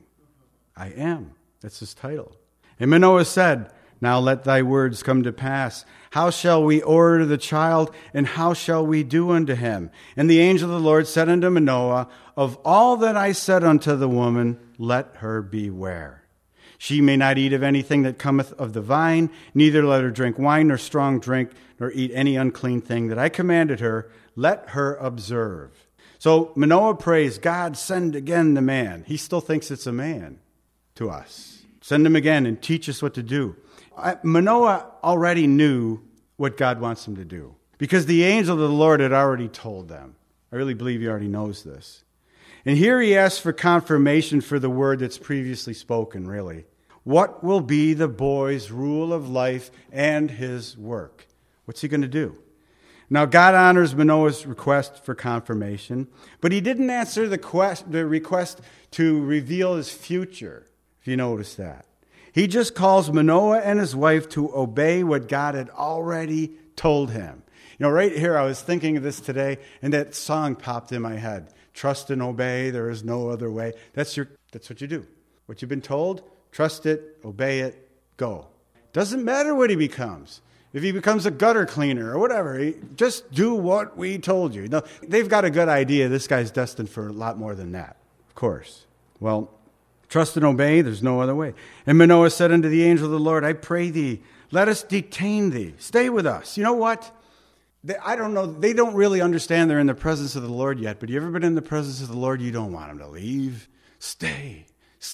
I am. That's his title. And Manoah said, Now let thy words come to pass. How shall we order the child, and how shall we do unto him? And the angel of the Lord said unto Manoah, Of all that I said unto the woman, let her beware. She may not eat of anything that cometh of the vine, neither let her drink wine nor strong drink, nor eat any unclean thing that I commanded her. Let her observe. So Manoah prays, God, send again the man. He still thinks it's a man to us. Send him again and teach us what to do. Manoah already knew what God wants him to do because the angel of the Lord had already told them. I really believe he already knows this. And here he asks for confirmation for the word that's previously spoken, really. What will be the boy's rule of life and his work? What's he going to do? Now, God honors Manoah's request for confirmation, but he didn't answer the request to reveal his future, if you notice that. He just calls Manoah and his wife to obey what God had already told him. You know, right here, I was thinking of this today, and that song popped in my head. Trust and obey, there is no other way. That's what you do. What you've been told, trust it, obey it, go. Doesn't matter what he becomes. If he becomes a gutter cleaner or whatever, just do what we told you. No, they've got a good idea. This guy's destined for a lot more than that, of course. Well, trust and obey, there's no other way. And Manoah said unto the angel of the Lord, I pray thee, let us detain thee. Stay with us. You know what? I don't know. They don't really understand they're in the presence of the Lord yet, but you ever been in the presence of the Lord? You don't want him to leave. Stay.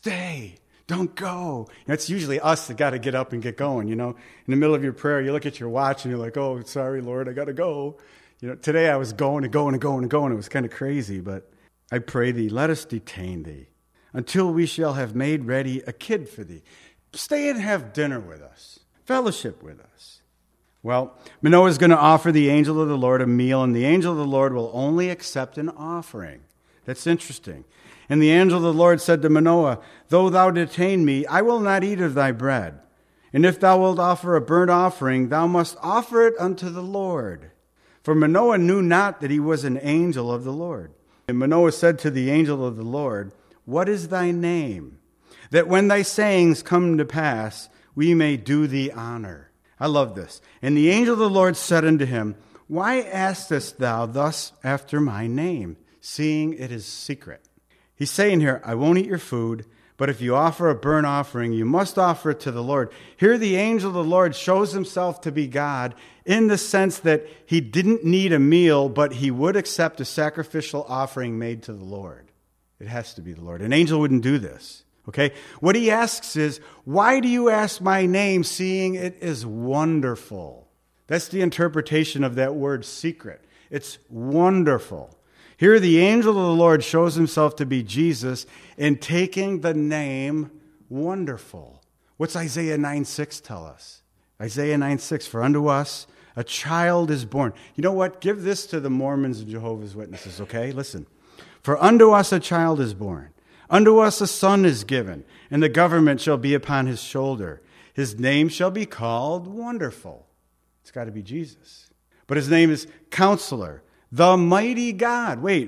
Don't go. That's usually us that got to get up and get going, you know. In the middle of your prayer, you look at your watch and you're like, oh, sorry, Lord, I got to go. You know, today I was going and going and going and going. It was kind of crazy, but I pray thee, let us detain thee until we shall have made ready a kid for thee. Stay and have dinner with us, fellowship with us. Well, Manoah is going to offer the angel of the Lord a meal, and the angel of the Lord will only accept an offering. That's interesting. And the angel of the Lord said to Manoah, though thou detain me, I will not eat of thy bread. And if thou wilt offer a burnt offering, thou must offer it unto the Lord. For Manoah knew not that he was an angel of the Lord. And Manoah said to the angel of the Lord, what is thy name? That when thy sayings come to pass, we may do thee honor. I love this. And the angel of the Lord said unto him, why askest thou thus after my name, seeing it is secret? He's saying here, I won't eat your food, but if you offer a burnt offering, you must offer it to the Lord. Here the angel of the Lord shows himself to be God in the sense that he didn't need a meal, but he would accept a sacrificial offering made to the Lord. It has to be the Lord. An angel wouldn't do this. Okay? What he asks is, why do you ask my name, seeing it is wonderful? That's the interpretation of that word secret. It's wonderful. Here the angel of the Lord shows himself to be Jesus in taking the name wonderful. What's Isaiah 9:6 tell us? Isaiah 9:6, for unto us a child is born. You know what? Give this to the Mormons and Jehovah's Witnesses, okay? Listen. For unto us a child is born. Unto us a son is given, and the government shall be upon his shoulder. His name shall be called Wonderful. It's got to be Jesus. But his name is Counselor, the Mighty God. Wait.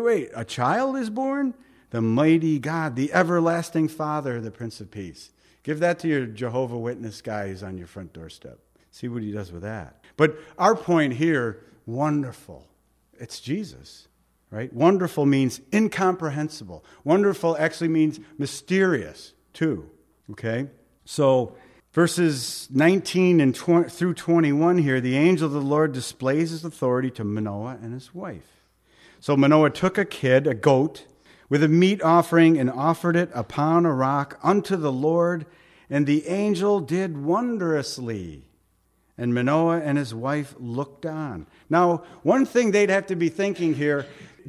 A child is born? The Mighty God, the Everlasting Father, the Prince of Peace. Give that to your Jehovah Witness guy who's on your front doorstep. See what he does with that. But our point here, wonderful. It's Jesus. Right? Wonderful means incomprehensible. Wonderful actually means mysterious, too. Okay? So, verses 19 through 21 here, the angel of the Lord displays his authority to Manoah and his wife. So Manoah took a kid, a goat, with a meat offering and offered it upon a rock unto the Lord, and the angel did wondrously. And Manoah and his wife looked on. Now, one thing they'd have to be thinking here,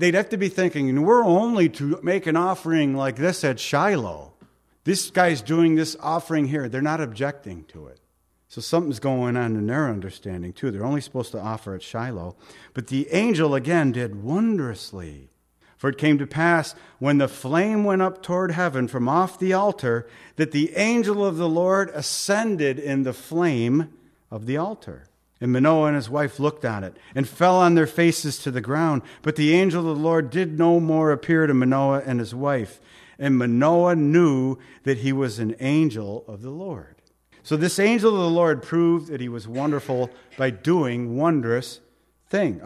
we're only to make an offering like this at Shiloh. This guy's doing this offering here. They're not objecting to it. So something's going on in their understanding, too. They're only supposed to offer at Shiloh. But the angel, again, did wondrously. For it came to pass, when the flame went up toward heaven from off the altar, that the angel of the Lord ascended in the flame of the altar. And Manoah and his wife looked on it, and fell on their faces to the ground. But the angel of the Lord did no more appear to Manoah and his wife. And Manoah knew that he was an angel of the Lord. So this angel of the Lord proved that he was wonderful by doing a wondrous thing.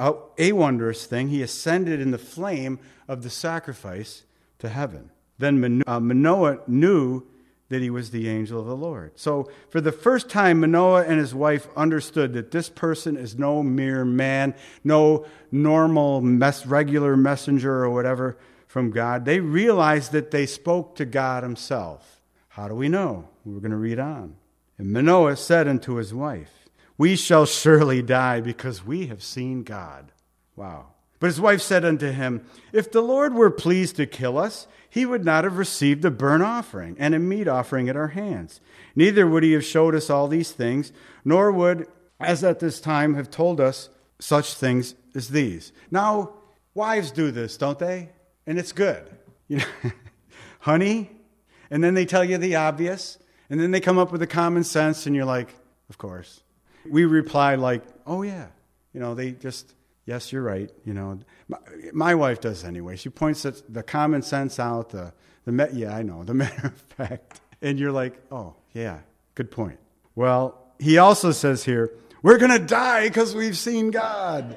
He ascended in the flame of the sacrifice to heaven. Then Manoah knew that he was the angel of the Lord. So for the first time, Manoah and his wife understood that this person is no mere man, no normal regular messenger or whatever from God. They realized that they spoke to God himself. How do we know? We're going to read on. And Manoah said unto his wife, we shall surely die because we have seen God. Wow. But his wife said unto him, if the Lord were pleased to kill us, he would not have received a burnt offering and a meat offering at our hands. Neither would he have showed us all these things, nor would, as at this time, have told us such things as these. Now, wives do this, don't they? And it's good. You know, honey, and then they tell you the obvious, and then they come up with the common sense, and you're like, of course. We reply like, oh yeah. You know, they just, yes, you're right. You know, my wife does anyway. She points the common sense out, yeah, I know, the matter of fact. And you're like, oh, yeah, good point. Well, he also says here, we're going to die because we've seen God.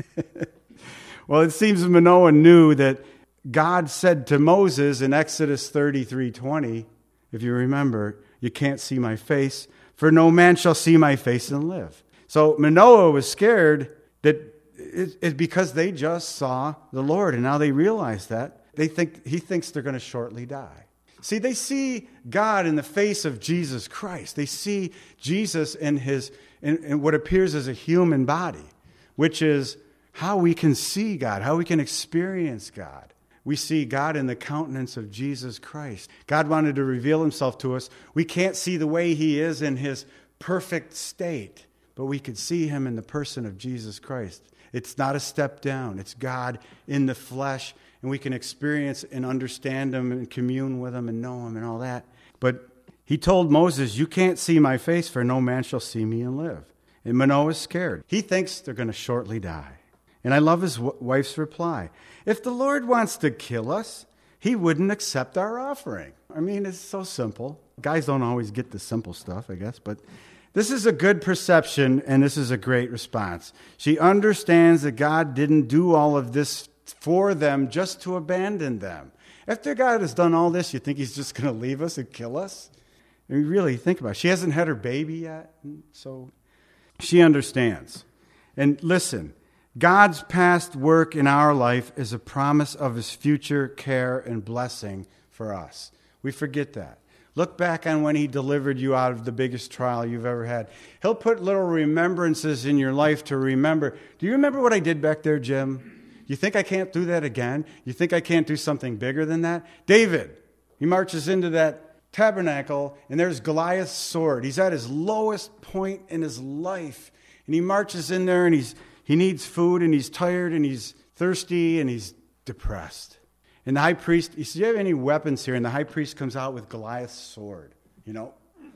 Well, it seems Manoah knew that God said to Moses in Exodus 33:20, if you remember, you can't see my face, for no man shall see my face and live. So Manoah was scared that it's because they just saw the Lord, and now they realize that. He thinks they're going to shortly die. See, they see God in the face of Jesus Christ. They see Jesus in what appears as a human body, which is how we can see God, how we can experience God. We see God in the countenance of Jesus Christ. God wanted to reveal himself to us. We can't see the way he is in his perfect state, but we could see him in the person of Jesus Christ. It's not a step down. It's God in the flesh, and we can experience and understand him and commune with him and know him and all that. But he told Moses, you can't see my face, for no man shall see me and live. And Manoah is scared. He thinks they're going to shortly die. And I love his wife's reply. If the Lord wants to kill us, he wouldn't accept our offering. I mean, it's so simple. Guys don't always get the simple stuff, I guess, but this is a good perception, and this is a great response. She understands that God didn't do all of this for them just to abandon them. After God has done all this, you think he's just going to leave us and kill us? I mean, really, think about it. She hasn't had her baby yet, so she understands. And listen, God's past work in our life is a promise of his future care and blessing for us. We forget that. Look back on when he delivered you out of the biggest trial you've ever had. He'll put little remembrances in your life to remember. Do you remember what I did back there, Jim? You think I can't do that again? You think I can't do something bigger than that? David, he marches into that tabernacle, and there's Goliath's sword. He's at his lowest point in his life. And he marches in there, and he needs food, and he's tired, and he's thirsty, and he's depressed. And the high priest, he says, do you have any weapons here? And the high priest comes out with Goliath's sword, you know.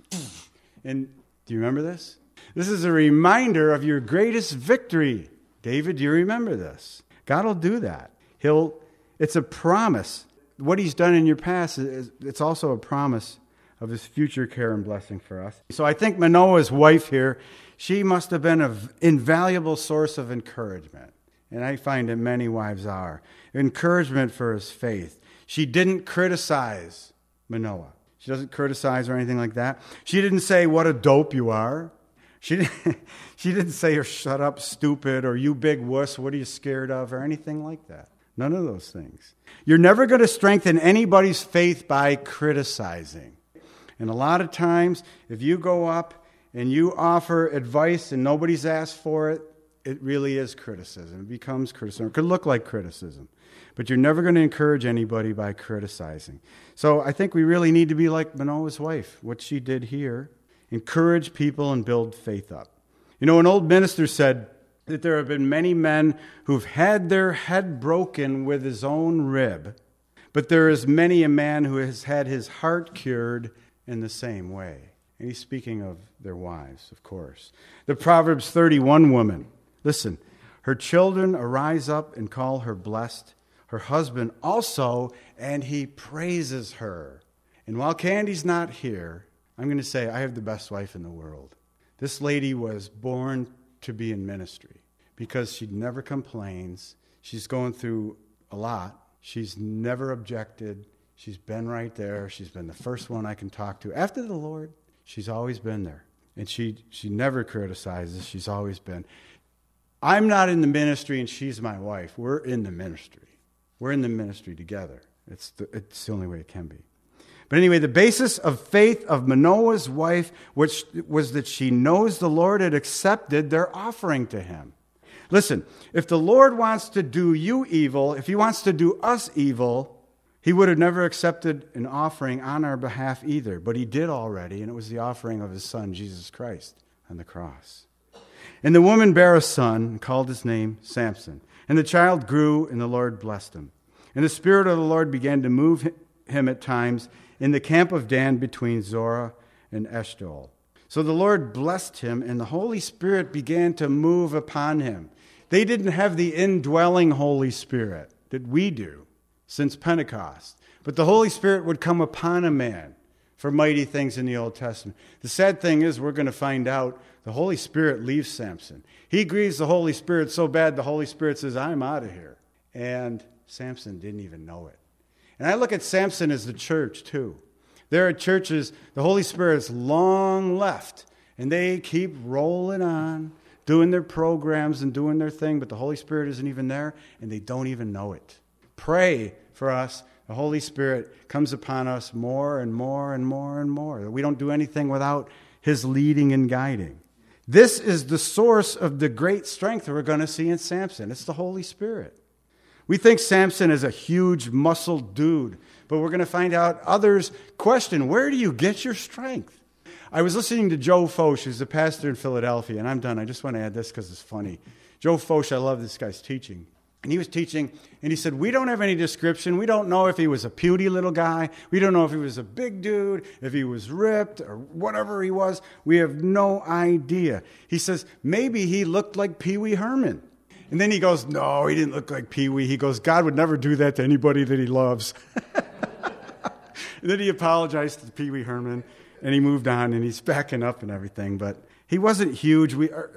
And do you remember this? This is a reminder of your greatest victory. David, do you remember this? God will do that. It's a promise. What he's done in your past, it's also a promise of his future care and blessing for us. So I think Manoah's wife here, she must have been an invaluable source of encouragement. And I find that many wives are. Encouragement for his faith. She didn't criticize Manoah. She doesn't criticize or anything like that. She didn't say, what a dope you are. She didn't say, or shut up, stupid, or you big wuss, what are you scared of, or anything like that. None of those things. You're never going to strengthen anybody's faith by criticizing. And a lot of times, if you go up and you offer advice and nobody's asked for it, it really is criticism. It becomes criticism. It could look like criticism. But you're never going to encourage anybody by criticizing. So I think we really need to be like Manoah's wife, what she did here. Encourage people and build faith up. You know, an old minister said that there have been many men who've had their head broken with his own rib, but there is many a man who has had his heart cured in the same way. And he's speaking of their wives, of course. The Proverbs 31 woman. Listen, her children arise up and call her blessed, her husband also, and he praises her. And while Candy's not here, I'm going to say I have the best wife in the world. This lady was born to be in ministry because she never complains. She's going through a lot. She's never objected. She's been right there. She's been the first one I can talk to. After the Lord, she's always been there. And she never criticizes. She's always been. I'm not in the ministry and she's my wife. We're in the ministry. We're in the ministry together. It's the only way it can be. But anyway, the basis of faith of Manoah's wife, which was that she knows the Lord had accepted their offering to him. Listen, if the Lord wants to do you evil, if he wants to do us evil, he would have never accepted an offering on our behalf either. But he did already, and it was the offering of his son, Jesus Christ, on the cross. And the woman bare a son and called his name Samson. And the child grew, and the Lord blessed him. And the Spirit of the Lord began to move him at times in the camp of Dan between Zorah and Eshtaol. So the Lord blessed him, and the Holy Spirit began to move upon him. They didn't have the indwelling Holy Spirit that we do since Pentecost. But the Holy Spirit would come upon a man for mighty things in the Old Testament. The sad thing is we're going to find out the Holy Spirit leaves Samson. He grieves the Holy Spirit so bad the Holy Spirit says, I'm out of here. And Samson didn't even know it. And I look at Samson as the church too. There are churches, the Holy Spirit's long left, and they keep rolling on, doing their programs and doing their thing, but the Holy Spirit isn't even there, and they don't even know it. Pray for us. The Holy Spirit comes upon us more and more and more and more. We don't do anything without his leading and guiding. This is the source of the great strength we're going to see in Samson. It's the Holy Spirit. We think Samson is a huge, muscled dude, but we're going to find out others question, where do you get your strength? I was listening to Joe Focht, who's a pastor in Philadelphia, and I'm done. I just want to add this because it's funny. Joe Focht, I love this guy's teaching. And he was teaching, and he said, we don't have any description. We don't know if he was a puny little guy. We don't know if he was a big dude, if he was ripped, or whatever he was. We have no idea. He says, maybe he looked like Pee Wee Herman. And then he goes, no, he didn't look like Pee Wee. He goes, God would never do that to anybody that he loves. And then he apologized to Pee Wee Herman, and he moved on, and he's backing up and everything. But he wasn't huge.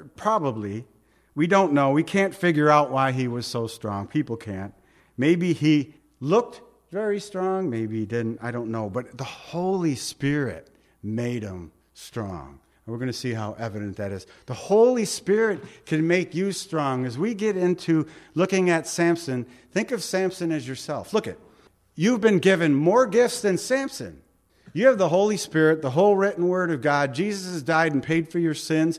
We don't know. We can't figure out why he was so strong. People can't. Maybe he looked very strong. Maybe he didn't. I don't know. But the Holy Spirit made him strong. And we're going to see how evident that is. The Holy Spirit can make you strong. As we get into looking at Samson, think of Samson as yourself. Look at, you've been given more gifts than Samson. You have the Holy Spirit, the whole written word of God. Jesus has died and paid for your sins.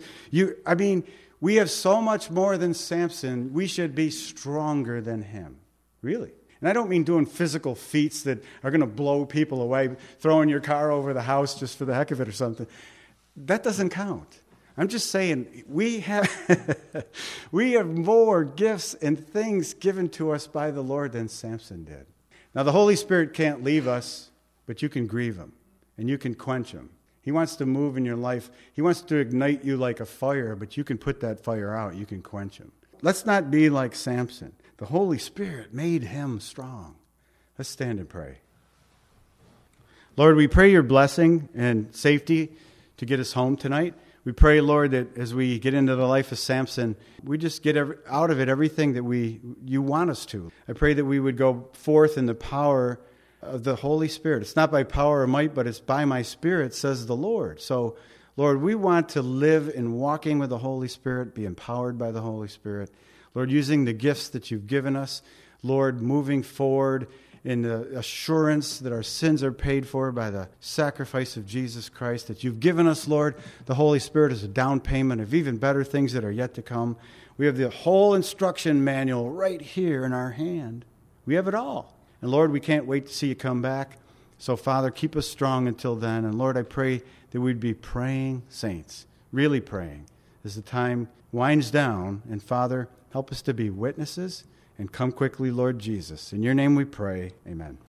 We have so much more than Samson. We should be stronger than him. Really. And I don't mean doing physical feats that are going to blow people away, throwing your car over the house just for the heck of it or something. That doesn't count. I'm just saying we have more gifts and things given to us by the Lord than Samson did. Now, the Holy Spirit can't leave us, but you can grieve him and you can quench him. He wants to move in your life. He wants to ignite you like a fire, but you can put that fire out. You can quench him. Let's not be like Samson. The Holy Spirit made him strong. Let's stand and pray. Lord, we pray your blessing and safety to get us home tonight. We pray, Lord, that as we get into the life of Samson, we just get out of it everything that you want us to. I pray that we would go forth in the power of the Holy Spirit. It's not by power or might, but it's by my Spirit, says the Lord. So, Lord, we want to live in walking with the Holy Spirit, be empowered by the Holy Spirit. Lord, using the gifts that you've given us, Lord, moving forward in the assurance that our sins are paid for by the sacrifice of Jesus Christ, that you've given us, Lord, the Holy Spirit as a down payment of even better things that are yet to come. We have the whole instruction manual right here in our hand. We have it all. And Lord, we can't wait to see you come back. So, Father, keep us strong until then. And Lord, I pray that we'd be praying saints, really praying, as the time winds down. And Father, help us to be witnesses and come quickly, Lord Jesus. In your name we pray. Amen.